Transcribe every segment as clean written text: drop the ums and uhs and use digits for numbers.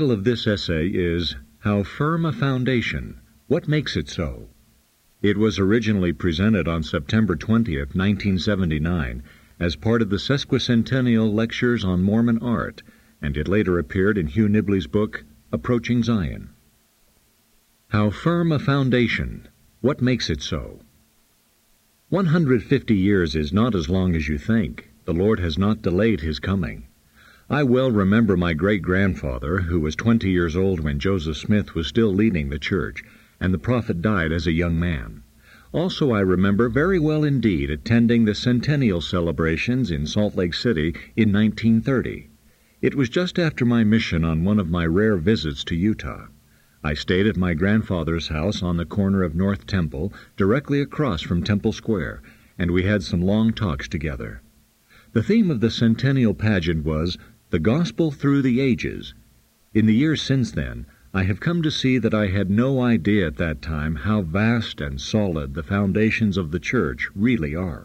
The title of this essay is How Firm a Foundation? What Makes It So? It was originally presented on September 20th, 1979, as part of the Sesquicentennial Lectures on Mormon Art, and it later appeared in Hugh Nibley's book, Approaching Zion. How Firm a Foundation? What Makes It So? 150 years is not as long as you think. The Lord has not delayed His coming. I well remember my great-grandfather, who was 20 years old when Joseph Smith was still leading the church, and the prophet died as a young man. Also, I remember very well indeed attending the centennial celebrations in Salt Lake City in 1930. It was just after my mission on one of my rare visits to Utah. I stayed at my grandfather's house on the corner of North Temple, directly across from Temple Square, and we had some long talks together. The theme of the centennial pageant was The Gospel Through the Ages. In the years since then, I have come to see that I had no idea at that time how vast and solid the foundations of the church really are.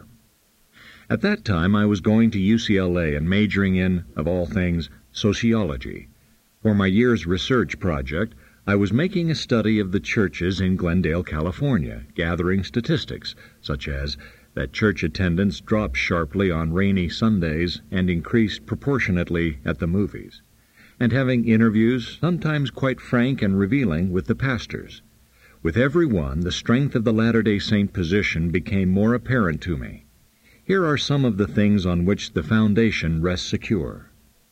At that time, I was going to UCLA and majoring in, of all things, sociology. For my year's research project, I was making a study of the churches in Glendale, California, gathering statistics, such as that church attendance dropped sharply on rainy Sundays and increased proportionately at the movies, and having interviews, sometimes quite frank and revealing, with the pastors. With every one, the strength of the Latter-day Saint position became more apparent to me. Here are some of the things on which the foundation rests secure.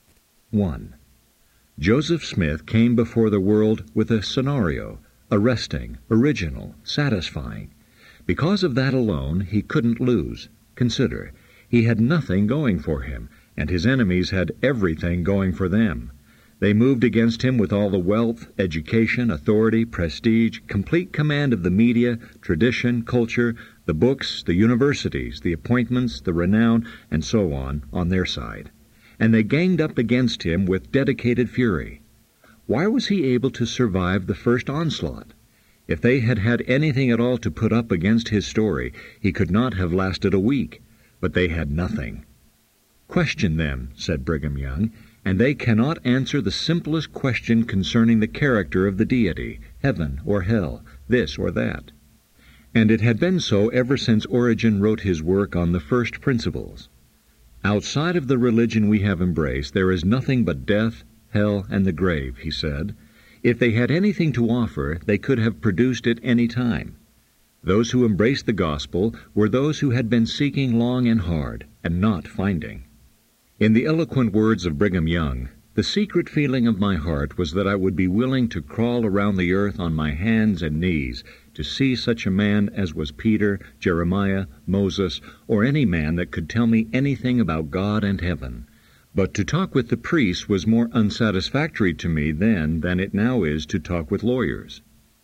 1. Joseph Smith came before the world with a scenario, arresting, original, satisfying. Because of that alone, he couldn't lose. Consider, he had nothing going for him, and his enemies had everything going for them. They moved against him with all the wealth, education, authority, prestige, complete command of the media, tradition, culture, the books, the universities, the appointments, the renown, and so on their side. And they ganged up against him with dedicated fury. Why was he able to survive the first onslaught? If they had had anything at all to put up against his story, he could not have lasted a week. But they had nothing. Question them, said Brigham Young, and they cannot answer the simplest question concerning the character of the deity, heaven or hell, this or that. And it had been so ever since Origen wrote his work on the first principles. Outside of the religion we have embraced, there is nothing but death, hell, and the grave, he said. If they had anything to offer, they could have produced it any time. Those who embraced the gospel were those who had been seeking long and hard, and not finding. In the eloquent words of Brigham Young, the secret feeling of my heart was that I would be willing to crawl around the earth on my hands and knees to see such a man as was Peter, Jeremiah, Moses, or any man that could tell me anything about God and heaven. But to talk with the priests was more unsatisfactory to me then than it now is to talk with lawyers.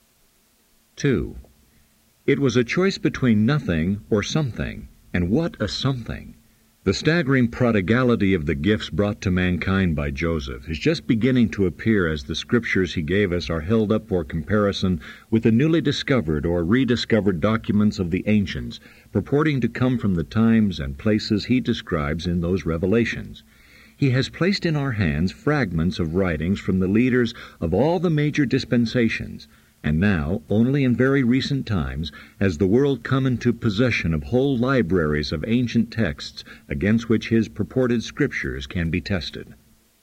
2. It was a choice between nothing or something, and what a something! The staggering prodigality of the gifts brought to mankind by Joseph is just beginning to appear as the scriptures he gave us are held up for comparison with the newly discovered or rediscovered documents of the ancients, purporting to come from the times and places he describes in those revelations. He has placed in our hands fragments of writings from the leaders of all the major dispensations, and now, only in very recent times, has the world come into possession of whole libraries of ancient texts against which his purported scriptures can be tested.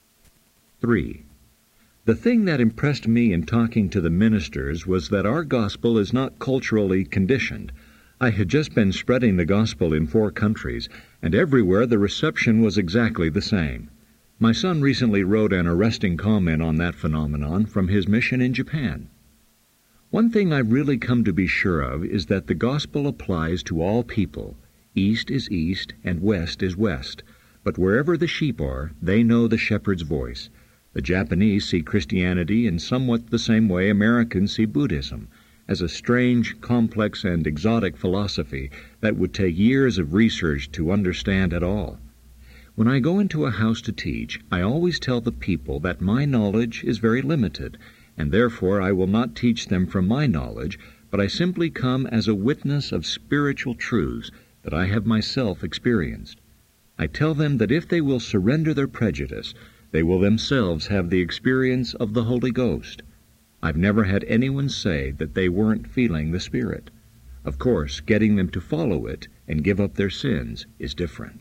3. The thing that impressed me in talking to the ministers was that our gospel is not culturally conditioned. I had just been spreading the gospel in 4 countries, and everywhere the reception was exactly the same. My son recently wrote an arresting comment on that phenomenon from his mission in Japan. One thing I've really come to be sure of is that the gospel applies to all people. East is east and west is west. But wherever the sheep are, they know the shepherd's voice. The Japanese see Christianity in somewhat the same way Americans see Buddhism, as a strange, complex, and exotic philosophy that would take years of research to understand at all. When I go into a house to teach, I always tell the people that my knowledge is very limited, and therefore I will not teach them from my knowledge, but I simply come as a witness of spiritual truths that I have myself experienced. I tell them that if they will surrender their prejudice, they will themselves have the experience of the Holy Ghost. I've never had anyone say that they weren't feeling the Spirit. Of course, getting them to follow it and give up their sins is different.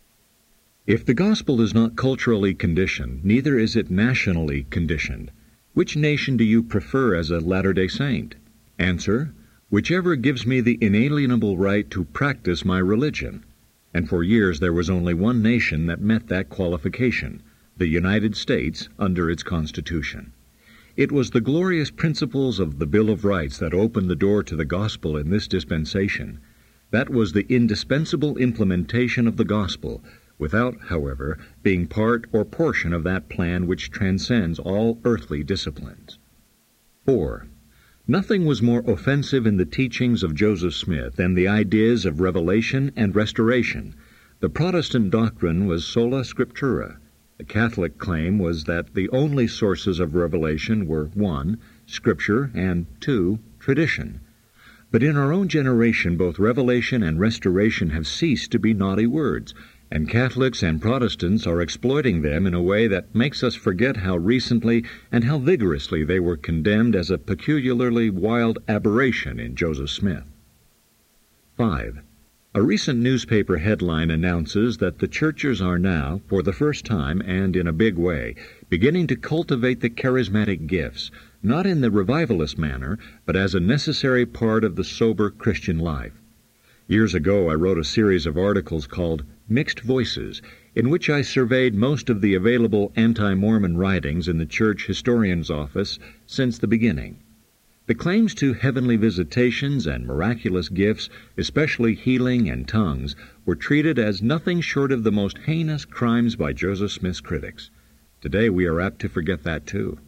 If the gospel is not culturally conditioned, neither is it nationally conditioned. Which nation do you prefer as a Latter-day Saint? Answer: whichever gives me the inalienable right to practice my religion. And for years there was only one nation that met that qualification, the United States, under its Constitution. It was the glorious principles of the Bill of Rights that opened the door to the gospel in this dispensation. That was the indispensable implementation of the gospel, without, however, being part or portion of that plan which transcends all earthly disciplines. 4. Nothing was more offensive in the teachings of Joseph Smith than the ideas of revelation and restoration. The Protestant doctrine was sola scriptura. The Catholic claim was that the only sources of revelation were 1. Scripture, and 2. Tradition. But in our own generation, both revelation and restoration have ceased to be naughty words, and Catholics and Protestants are exploiting them in a way that makes us forget how recently and how vigorously they were condemned as a peculiarly wild aberration in Joseph Smith. 5. A recent newspaper headline announces that the churches are now, for the first time and in a big way, beginning to cultivate the charismatic gifts, not in the revivalist manner, but as a necessary part of the sober Christian life. Years ago I wrote a series of articles called Mixed Voices, in which I surveyed most of the available anti-Mormon writings in the church historian's office since the beginning. The claims to heavenly visitations and miraculous gifts, especially healing and tongues, were treated as nothing short of the most heinous crimes by Joseph Smith's critics. Today we are apt to forget that too.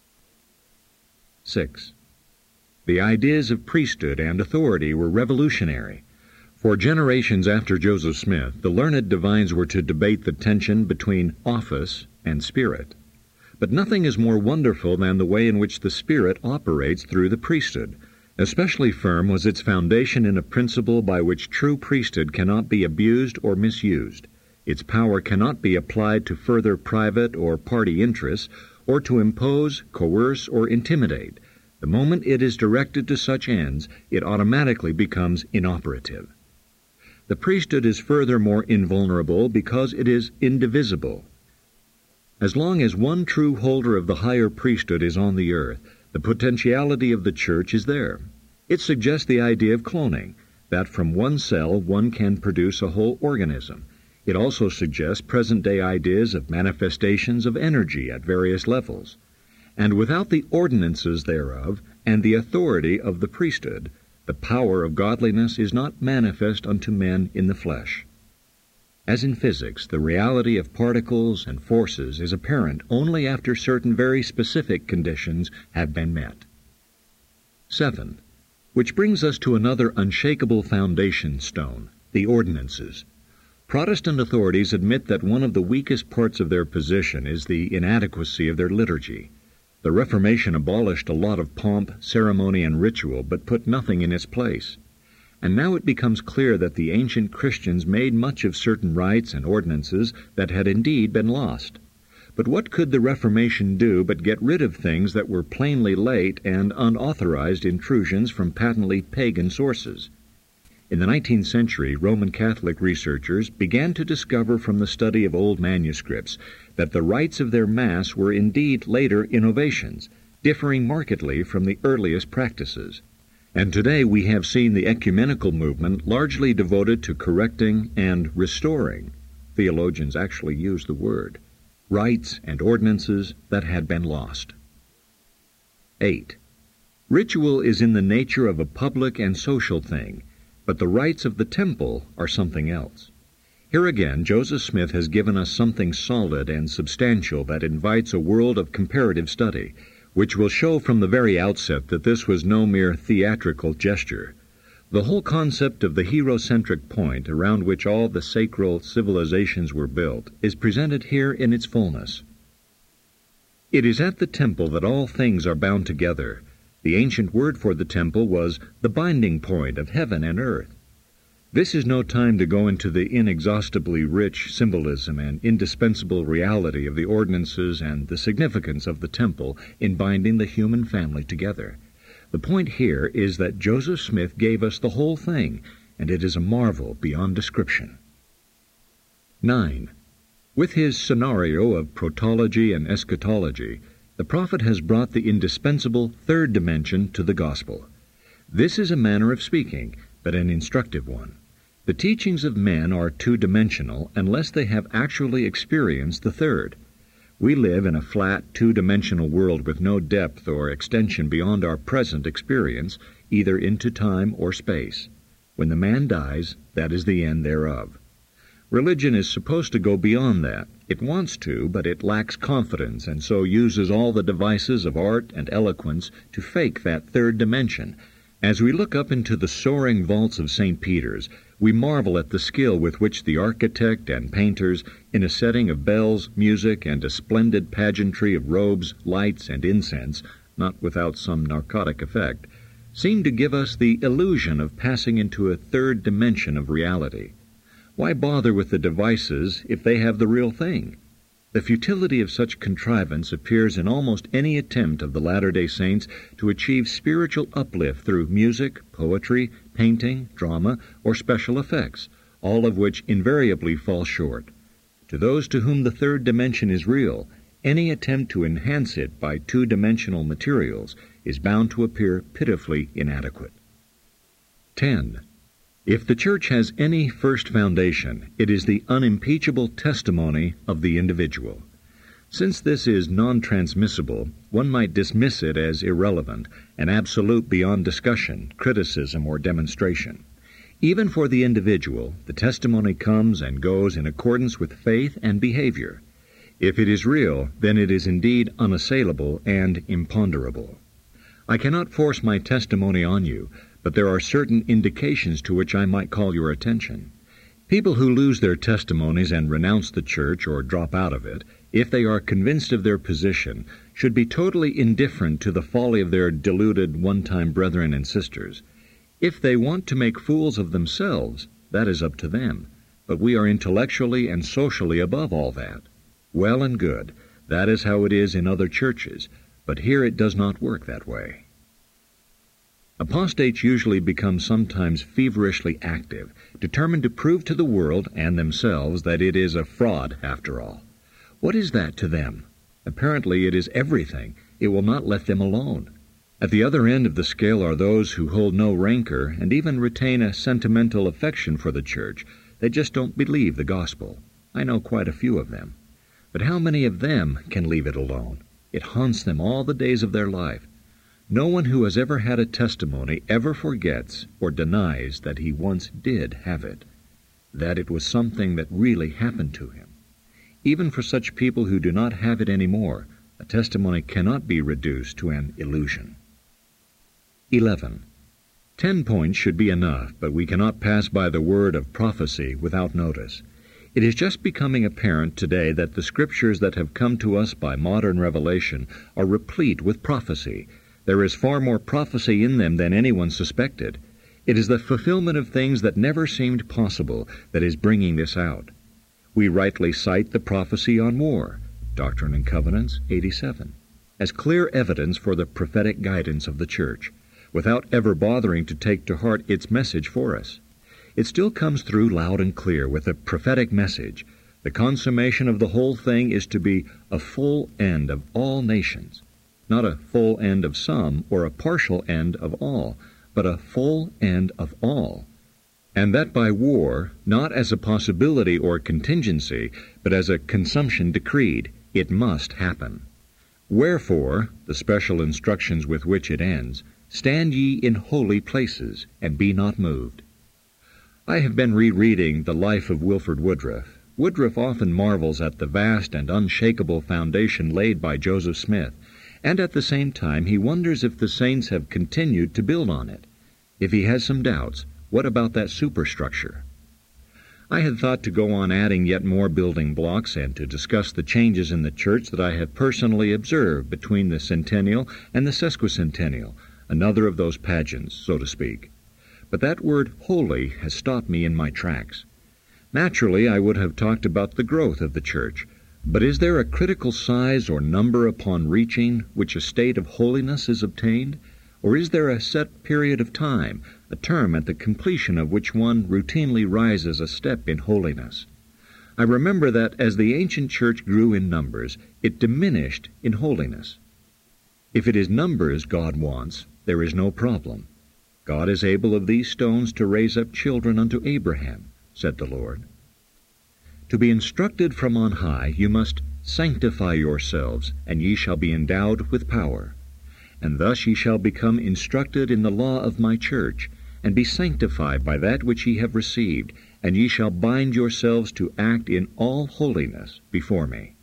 6. The ideas of priesthood and authority were revolutionary. For generations after Joseph Smith, the learned divines were to debate the tension between office and spirit. But nothing is more wonderful than the way in which the Spirit operates through the priesthood. Especially firm was its foundation in a principle by which true priesthood cannot be abused or misused. Its power cannot be applied to further private or party interests, or to impose, coerce, or intimidate. The moment it is directed to such ends, it automatically becomes inoperative. The priesthood is furthermore invulnerable because it is indivisible. As long as one true holder of the higher priesthood is on the earth, the potentiality of the church is there. It suggests the idea of cloning, that from one cell one can produce a whole organism. It also suggests present-day ideas of manifestations of energy at various levels. And without the ordinances thereof and the authority of the priesthood, the power of godliness is not manifest unto men in the flesh. As in physics, the reality of particles and forces is apparent only after certain very specific conditions have been met. 7. Which brings us to another unshakable foundation stone, the ordinances. Protestant authorities admit that one of the weakest parts of their position is the inadequacy of their liturgy. The Reformation abolished a lot of pomp, ceremony, and ritual, but put nothing in its place. And now it becomes clear that the ancient Christians made much of certain rites and ordinances that had indeed been lost. But what could the Reformation do but get rid of things that were plainly late and unauthorized intrusions from patently pagan sources? In the 19th century, Roman Catholic researchers began to discover from the study of old manuscripts that the rites of their Mass were indeed later innovations, differing markedly from the earliest practices. And today we have seen the ecumenical movement largely devoted to correcting and restoring, theologians actually use the word, rites and ordinances that had been lost. 8. Ritual is in the nature of a public and social thing, but the rites of the temple are something else. Here again, Joseph Smith has given us something solid and substantial that invites a world of comparative study, which will show from the very outset that this was no mere theatrical gesture. The whole concept of the hero-centric point around which all the sacral civilizations were built is presented here in its fullness. It is at the temple that all things are bound together. The ancient word for the temple was the binding point of heaven and earth. This is no time to go into the inexhaustibly rich symbolism and indispensable reality of the ordinances and the significance of the temple in binding the human family together. The point here is that Joseph Smith gave us the whole thing, and it is a marvel beyond description. 9. With his scenario of protology and eschatology, the prophet has brought the indispensable third dimension to the gospel. This is a manner of speaking, but an instructive one. The teachings of men are two-dimensional unless they have actually experienced the third. We live in a flat, two-dimensional world with no depth or extension beyond our present experience, either into time or space. When the man dies, that is the end thereof. Religion is supposed to go beyond that. It wants to, but it lacks confidence, and so uses all the devices of art and eloquence to fake that third dimension. As we look up into the soaring vaults of St. Peter's, we marvel at the skill with which the architect and painters, in a setting of bells, music, and a splendid pageantry of robes, lights, and incense, not without some narcotic effect, seem to give us the illusion of passing into a third dimension of reality. Why bother with the devices if they have the real thing? The futility of such contrivance appears in almost any attempt of the Latter-day Saints to achieve spiritual uplift through music, poetry, painting, drama, or special effects, all of which invariably fall short. To those to whom the third dimension is real, any attempt to enhance it by two-dimensional materials is bound to appear pitifully inadequate. 10. If the Church has any first foundation, it is the unimpeachable testimony of the individual. Since this is non-transmissible, one might dismiss it as irrelevant and absolute beyond discussion, criticism, or demonstration. Even for the individual, the testimony comes and goes in accordance with faith and behavior. If it is real, then it is indeed unassailable and imponderable. I cannot force my testimony on you, but there are certain indications to which I might call your attention. People who lose their testimonies and renounce the Church or drop out of it, if they are convinced of their position, should be totally indifferent to the folly of their deluded one-time brethren and sisters. If they want to make fools of themselves, that is up to them, but we are intellectually and socially above all that. Well and good, that is how it is in other churches, but here it does not work that way. Apostates usually become sometimes feverishly active, determined to prove to the world and themselves that it is a fraud after all. What is that to them? Apparently it is everything. It will not let them alone. At the other end of the scale are those who hold no rancor and even retain a sentimental affection for the Church. They just don't believe the gospel. I know quite a few of them. But how many of them can leave it alone? It haunts them all the days of their life. No one who has ever had a testimony ever forgets or denies that he once did have it, that it was something that really happened to him. Even for such people who do not have it anymore, a testimony cannot be reduced to an illusion. 11. 10 points should be enough, but we cannot pass by the word of prophecy without notice. It is just becoming apparent today that the scriptures that have come to us by modern revelation are replete with prophecy. There is far more prophecy in them than anyone suspected. It is the fulfillment of things that never seemed possible that is bringing this out. We rightly cite the prophecy on war, Doctrine and Covenants 87, as clear evidence for the prophetic guidance of the Church, without ever bothering to take to heart its message for us. It still comes through loud and clear with a prophetic message. The consummation of the whole thing is to be a full end of all nations. Not a full end of some or a partial end of all, but a full end of all. And that by war, not as a possibility or contingency, but as a consumption decreed. It must happen. Wherefore, the special instructions with which it ends, stand ye in holy places, and be not moved. I have been rereading the life of Wilford Woodruff. Woodruff often marvels at the vast and unshakable foundation laid by Joseph Smith, and at the same time he wonders if the saints have continued to build on it. If he has some doubts, what about that superstructure? I had thought to go on adding yet more building blocks and to discuss the changes in the Church that I have personally observed between the centennial and the sesquicentennial, another of those pageants, so to speak. But that word holy has stopped me in my tracks. Naturally, I would have talked about the growth of the church, but is there a critical size or number upon reaching which a state of holiness is obtained? Or is there a set period of time, a term at the completion of which one routinely rises a step in holiness? I remember that as the ancient church grew in numbers, it diminished in holiness. If it is numbers God wants, there is no problem. God is able of these stones to raise up children unto Abraham, said the Lord. To be instructed from on high, you must sanctify yourselves, and ye shall be endowed with power. And thus ye shall become instructed in the law of my church, and be sanctified by that which ye have received, and ye shall bind yourselves to act in all holiness before me.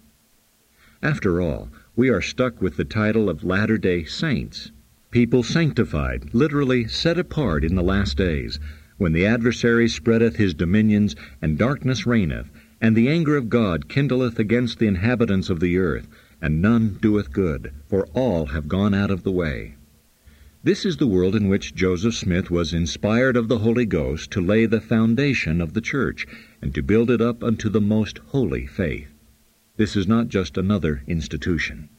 After all, we are stuck with the title of Latter-day Saints, people sanctified, literally set apart in the last days, when the adversary spreadeth his dominions, and darkness reigneth, and the anger of God kindleth against the inhabitants of the earth, and none doeth good, for all have gone out of the way. This is the world in which Joseph Smith was inspired of the Holy Ghost to lay the foundation of the church, and to build it up unto the most holy faith. This is not just another institution.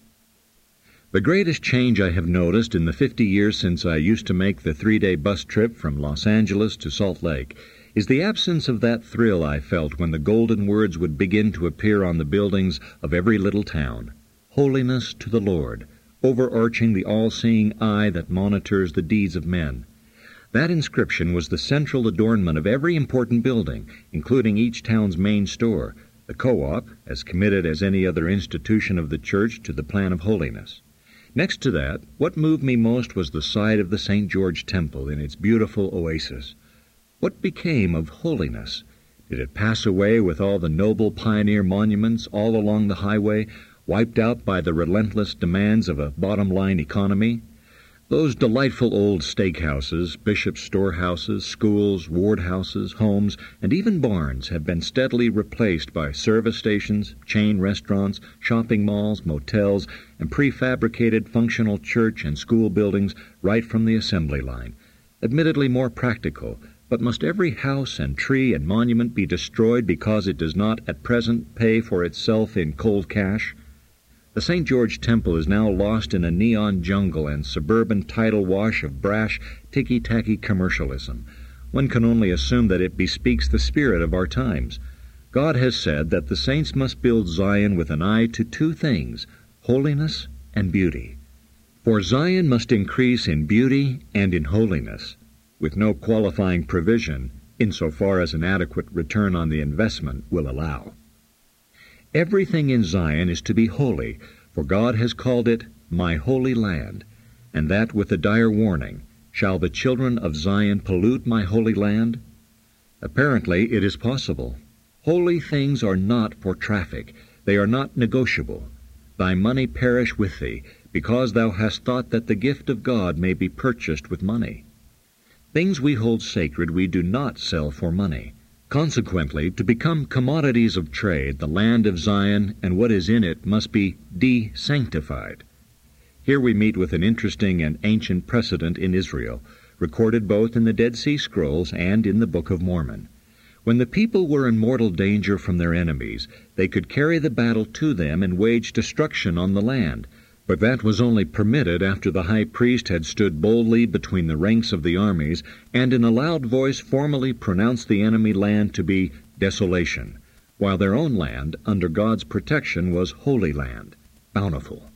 The greatest change I have noticed in the 50 years since I used to make the 3-day bus trip from Los Angeles to Salt Lake is the absence of that thrill I felt when the golden words would begin to appear on the buildings of every little town. Holiness to the Lord, overarching the all-seeing eye that monitors the deeds of men. That inscription was the central adornment of every important building, including each town's main store, the co-op, as committed as any other institution of the church to the plan of holiness. Next to that, what moved me most was the sight of the St. George Temple in its beautiful oasis. What became of holiness? Did it pass away with all the noble pioneer monuments all along the highway, wiped out by the relentless demands of a bottom-line economy? Those delightful old steakhouses, bishop's storehouses, schools, ward houses, homes, and even barns have been steadily replaced by service stations, chain restaurants, shopping malls, motels, and prefabricated functional church and school buildings right from the assembly line. Admittedly more practical, but must every house and tree and monument be destroyed because it does not at present pay for itself in cold cash? The St. George Temple is now lost in a neon jungle and suburban tidal wash of brash, ticky-tacky commercialism. One can only assume that it bespeaks the spirit of our times. God has said that the saints must build Zion with an eye to two things, holiness and beauty. For Zion must increase in beauty and in holiness, with no qualifying provision, insofar as an adequate return on the investment will allow. Everything in Zion is to be holy, for God has called it my holy land, and that with a dire warning, shall the children of Zion pollute my holy land? Apparently it is possible. Holy things are not for traffic, they are not negotiable. Thy money perish with thee, because thou hast thought that the gift of God may be purchased with money. Things we hold sacred we do not sell for money. Consequently, to become commodities of trade, the land of Zion and what is in it must be de-sanctified. Here we meet with an interesting and ancient precedent in Israel, recorded both in the Dead Sea Scrolls and in the Book of Mormon. When the people were in mortal danger from their enemies, they could carry the battle to them and wage destruction on the land, but that was only permitted after the high priest had stood boldly between the ranks of the armies and in a loud voice formally pronounced the enemy land to be desolation, while their own land, under God's protection, was holy land, bountiful.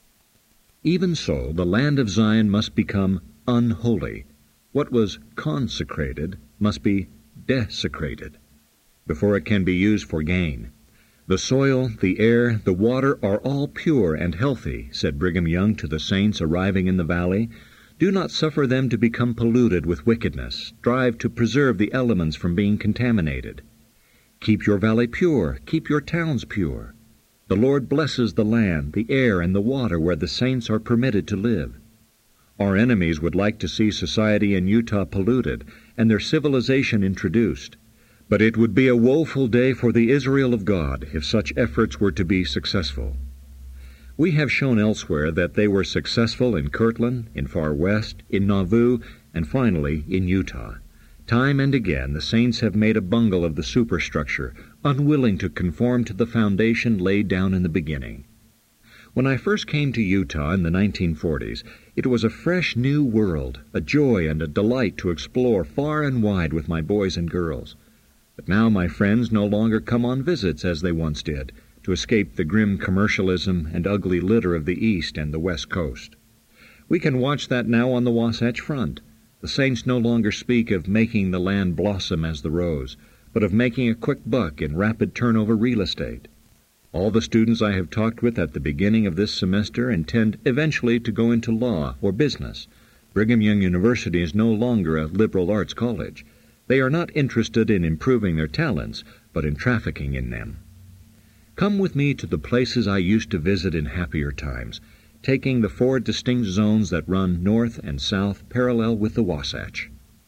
Even so, the land of Zion must become unholy. What was consecrated must be desecrated before it can be used for gain. The soil, the air, the water are all pure and healthy, said Brigham Young to the saints arriving in the valley. Do not suffer them to become polluted with wickedness. Strive to preserve the elements from being contaminated. Keep your valley pure. Keep your towns pure. The Lord blesses the land, the air, and the water where the saints are permitted to live. Our enemies would like to see society in Utah polluted and their civilization introduced. But it would be a woeful day for the Israel of God if such efforts were to be successful. We have shown elsewhere that they were successful in Kirtland, in Far West, in Nauvoo, and finally in Utah. Time and again the saints have made a bungle of the superstructure, unwilling to conform to the foundation laid down in the beginning. When I first came to Utah in the 1940s, it was a fresh new world, a joy and a delight to explore far and wide with my boys and girls. But now my friends no longer come on visits as they once did, to escape the grim commercialism and ugly litter of the East and the West Coast. We can watch that now on the Wasatch Front. The saints no longer speak of making the land blossom as the rose, but of making a quick buck in rapid turnover real estate. All the students I have talked with at the beginning of this semester intend eventually to go into law or business. Brigham Young University is no longer a liberal arts college. They are not interested in improving their talents, but in trafficking in them. Come with me to the places I used to visit in happier times, taking the 4 distinct zones that run north and south parallel with the Wasatch.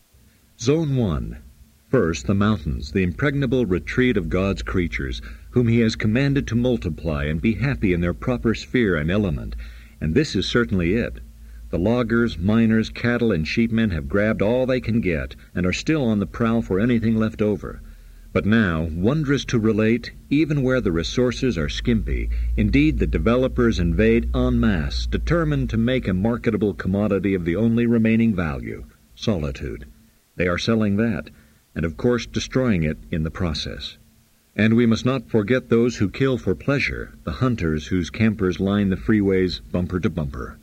Zone 1. First, the mountains, the impregnable retreat of God's creatures, whom He has commanded to multiply and be happy in their proper sphere and element, and this is certainly it. The loggers, miners, cattle, and sheepmen have grabbed all they can get and are still on the prowl for anything left over. But now, wondrous to relate, even where the resources are skimpy, indeed the developers invade en masse, determined to make a marketable commodity of the only remaining value, solitude. They are selling that, and of course destroying it in the process. And we must not forget those who kill for pleasure, the hunters whose campers line the freeways bumper to bumper.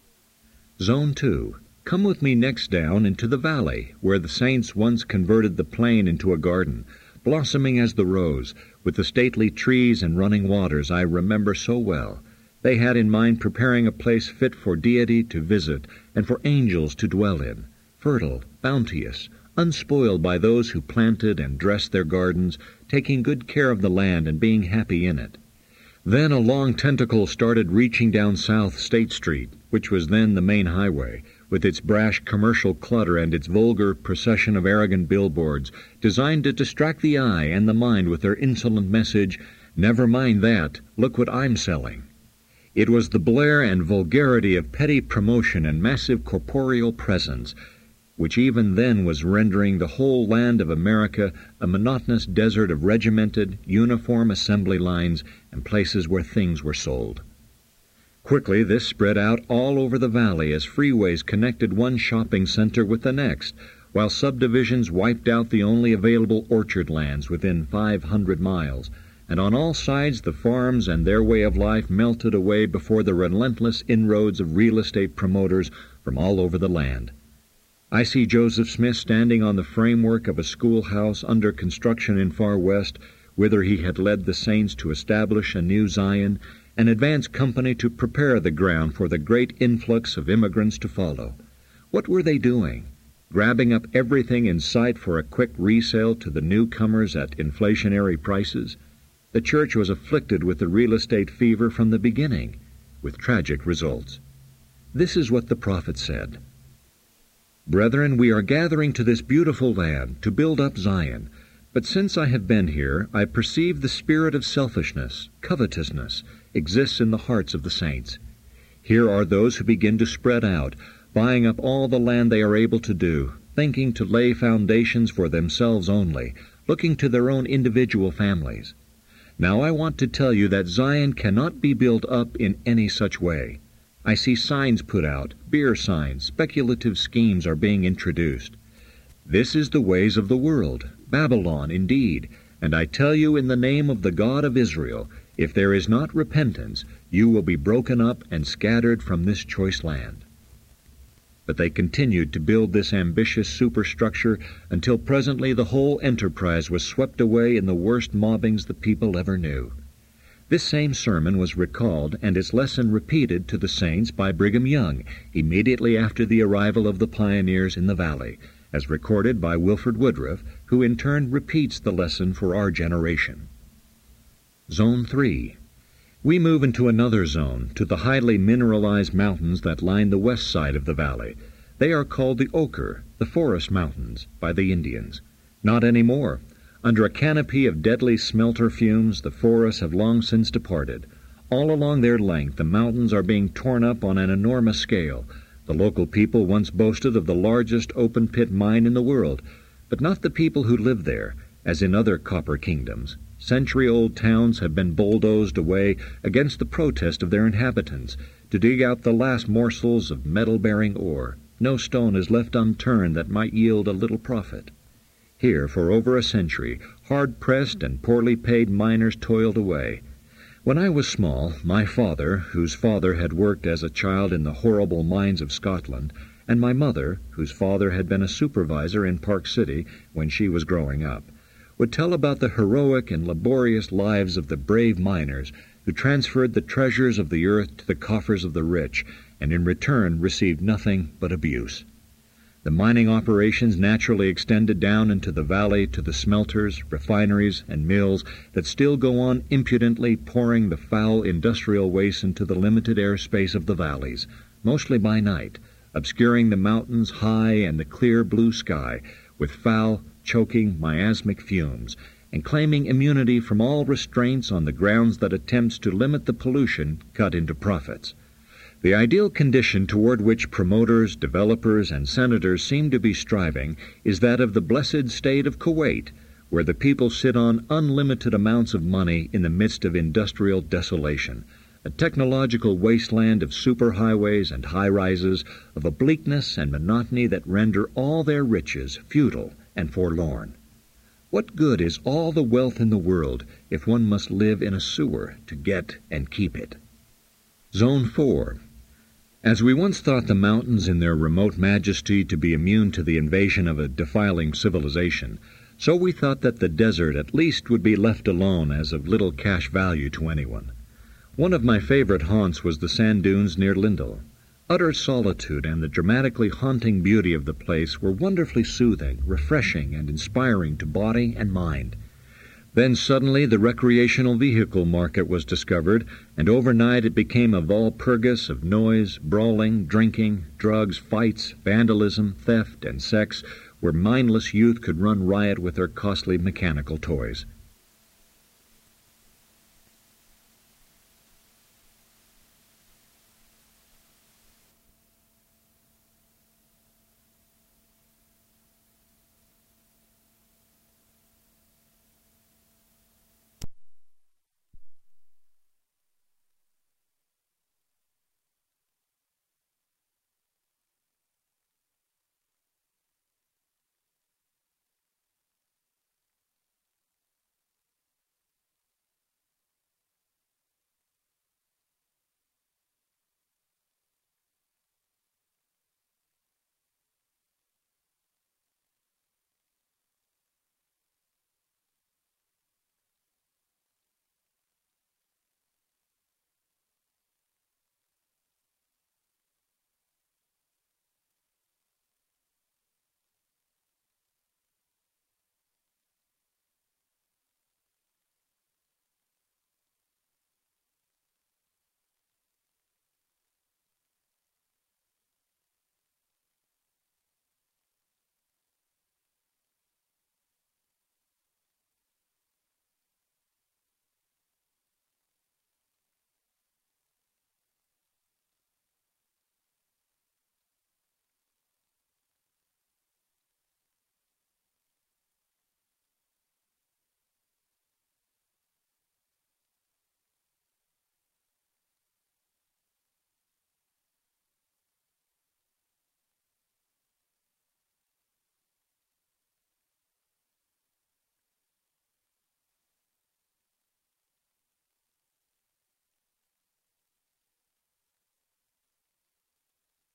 Zone 2. Come with me next down into the valley, where the saints once converted the plain into a garden, blossoming as the rose, with the stately trees and running waters I remember so well. They had in mind preparing a place fit for deity to visit and for angels to dwell in, fertile, bounteous, unspoiled by those who planted and dressed their gardens, taking good care of the land and being happy in it. Then a long tentacle started reaching down South State Street, which was then the main highway, with its brash commercial clutter and its vulgar procession of arrogant billboards, designed to distract the eye and the mind with their insolent message, "Never mind that, look what I'm selling." It was the blare and vulgarity of petty promotion and massive corporeal presence, which even then was rendering the whole land of America a monotonous desert of regimented, uniform assembly lines and places where things were sold. Quickly this spread out all over the valley as freeways connected one shopping center with the next, while subdivisions wiped out the only available orchard lands within 500 miles, and on all sides the farms and their way of life melted away before the relentless inroads of real estate promoters from all over the land. I see Joseph Smith standing on the framework of a schoolhouse under construction in Far West, whither he had led the saints to establish a new Zion, an advance company to prepare the ground for the great influx of immigrants to follow. What were they doing? Grabbing up everything in sight for a quick resale to the newcomers at inflationary prices? The church was afflicted with the real estate fever from the beginning, with tragic results. This is what the prophet said. "Brethren, we are gathering to this beautiful land, to build up Zion. But since I have been here, I perceive the spirit of selfishness, covetousness, exists in the hearts of the saints. Here are those who begin to spread out, buying up all the land they are able to do, thinking to lay foundations for themselves only, looking to their own individual families. Now I want to tell you that Zion cannot be built up in any such way. I see signs put out, beer signs, speculative schemes are being introduced. This is the ways of the world, Babylon indeed, and I tell you in the name of the God of Israel, if there is not repentance, you will be broken up and scattered from this choice land." But they continued to build this ambitious superstructure until presently the whole enterprise was swept away in the worst mobbings the people ever knew. This same sermon was recalled and its lesson repeated to the saints by Brigham Young immediately after the arrival of the pioneers in the valley, as recorded by Wilford Woodruff, who in turn repeats the lesson for our generation. Zone 3. We move into another zone, to the highly mineralized mountains that line the west side of the valley. They are called the Ochre, the Forest Mountains, by the Indians. Not any more. Under a canopy of deadly smelter fumes, the forests have long since departed. All along their length, the mountains are being torn up on an enormous scale. The local people once boasted of the largest open-pit mine in the world, but not the people who live there, as in other copper kingdoms. Century-old towns have been bulldozed away against the protest of their inhabitants to dig out the last morsels of metal-bearing ore. No stone is left unturned that might yield a little profit. Here, for over a century, hard-pressed and poorly paid miners toiled away. When I was small, my father, whose father had worked as a child in the horrible mines of Scotland, and my mother, whose father had been a supervisor in Park City when she was growing up, would tell about the heroic and laborious lives of the brave miners who transferred the treasures of the earth to the coffers of the rich, and in return received nothing but abuse. The mining operations naturally extended down into the valley to the smelters, refineries, and mills that still go on impudently pouring the foul industrial waste into the limited airspace of the valleys, mostly by night, obscuring the mountains high and the clear blue sky with foul, choking, miasmic fumes, and claiming immunity from all restraints on the grounds that attempts to limit the pollution cut into profits. The ideal condition toward which promoters, developers, and senators seem to be striving is that of the blessed state of Kuwait, where the people sit on unlimited amounts of money in the midst of industrial desolation, a technological wasteland of superhighways and high-rises, of a bleakness and monotony that render all their riches futile and forlorn. What good is all the wealth in the world if one must live in a sewer to get and keep it? Zone 4. As we once thought the mountains in their remote majesty to be immune to the invasion of a defiling civilization, so we thought that the desert at least would be left alone as of little cash value to anyone. One of my favorite haunts was the sand dunes near Lindell. Utter solitude and the dramatically haunting beauty of the place were wonderfully soothing, refreshing, and inspiring to body and mind. Then suddenly the recreational vehicle market was discovered, and overnight it became a Walpurgis of noise, brawling, drinking, drugs, fights, vandalism, theft, and sex, where mindless youth could run riot with their costly mechanical toys.